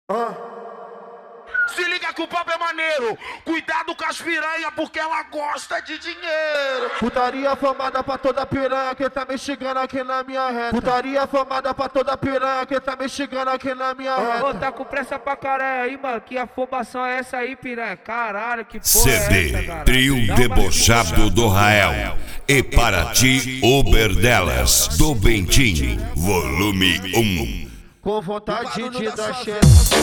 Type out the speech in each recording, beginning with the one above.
Se liga que o papo é maneiro. Cuidado com as piranha, porque ela gosta de dinheiro. Putaria famada pra toda piranha que tá me xingando aqui na minha reta. Putaria famada pra toda piranha que tá me xingando aqui na minha reta. Ô, tá com pressa pra caralho aí, mano. Que afobação é essa aí, piranha? Caralho, que porra CD, é essa, cara? trio debochado do Rael. E para ti, Oberdelas, do Bentinho, volume 1. Com vontade de dar xereca,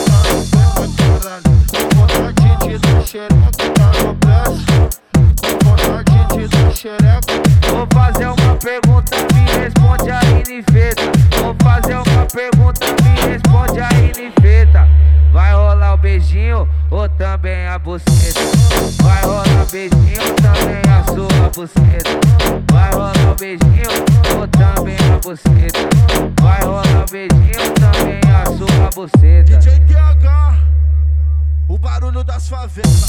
com vontade de dar xereca, tá no braço. Com vontade de dar xereca. Vou fazer uma pergunta, me responde aí, Nifeta. Vou fazer uma pergunta, me responde aí, Nifeta. Vai rolar o beijinho ou também a buceta? Vai rolar beijinho ou também a sua buceta? Vai rolar o beijinho ou também a buceta? Vai rolar o beijinho ou também a sua buceta? DJ TH, o barulho das favelas.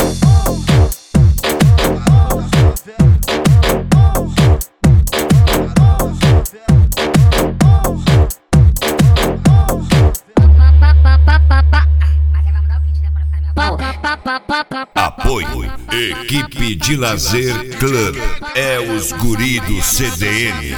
Apoio, equipe de lazer Club, é os guri do CDN.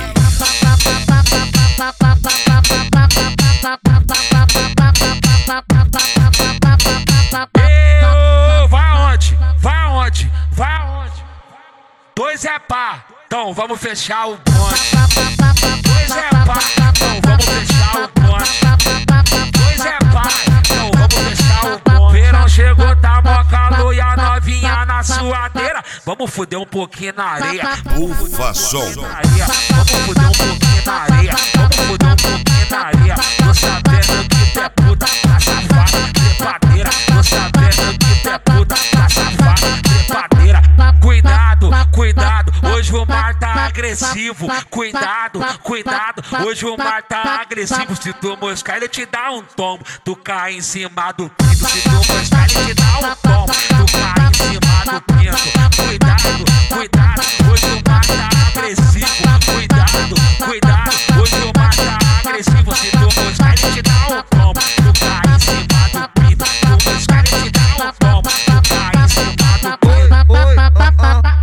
Vai aonde? Vai aonde? Vai aonde? Dois é pá, então vamos fechar o bonde. Dois é pá, então vamos fechar o bonde. Dois é pá, então vamos fechar o bonde. Verão chegou, tá mó calor e a novinha na suadeira. Vamos fuder um pouquinho na areia. Ufa som. Vamos fuder um pouquinho na areia. Vamos fuder um pouquinho na areia. Tô sabendo que tu é puta, tá safada, trepadeira. Tô sabendo que tu é puta, tá safada, trepadeira. Cuidado, cuidado, hoje o mar tá agressivo. Cuidado, cuidado, hoje o mar tá agressivo. Se tu moscar, ele te dá um tombo. Tu cai em cima do pinto. Se tu moscar, ele te dá um tombo. Tu cai em cima do pinto. Cuidado, cuidado, hoje o mar tá agressivo. Cuidado, cuidado, hoje o mar tá agressivo. Se tu moscar, ele te dá um tombo. Tu cai em cima do pinto. Tu moscar, ele te dá um tombo. Tu cai em cima do pinto.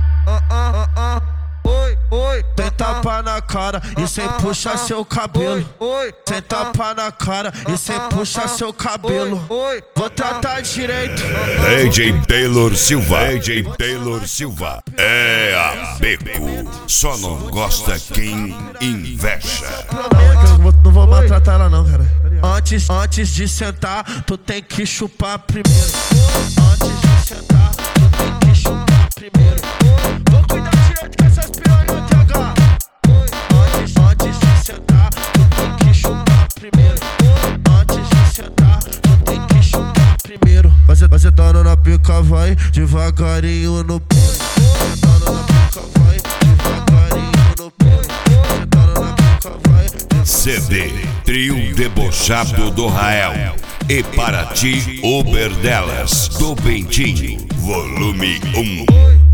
Oi, tem tapa na cara e sem puxar seu cabelo. Tem tapa na cara e sem puxar seu cabelo. Vou tratar direito. AJ Taylor Silva, AJ Taylor Silva, é a beco. Só não gosta quem inveja. Não vou maltratar ela não, cara. Antes de sentar, tu tem que chupar primeiro. Antes de sentar, tu tem que chupar primeiro. Vou cuidar direito com essas piranhas, TH. Antes de sentar, tu tem que chupar primeiro. Antes de sentar, tu tem que chupar primeiro. Vai sentando na pica, vai devagarinho no pé. Sentando na pica, vai devagarinho no pé. Sentando na pica, vai. CD, trio debochado do Rael. E para ti, Oberdelas, do Bentinho, volume 1.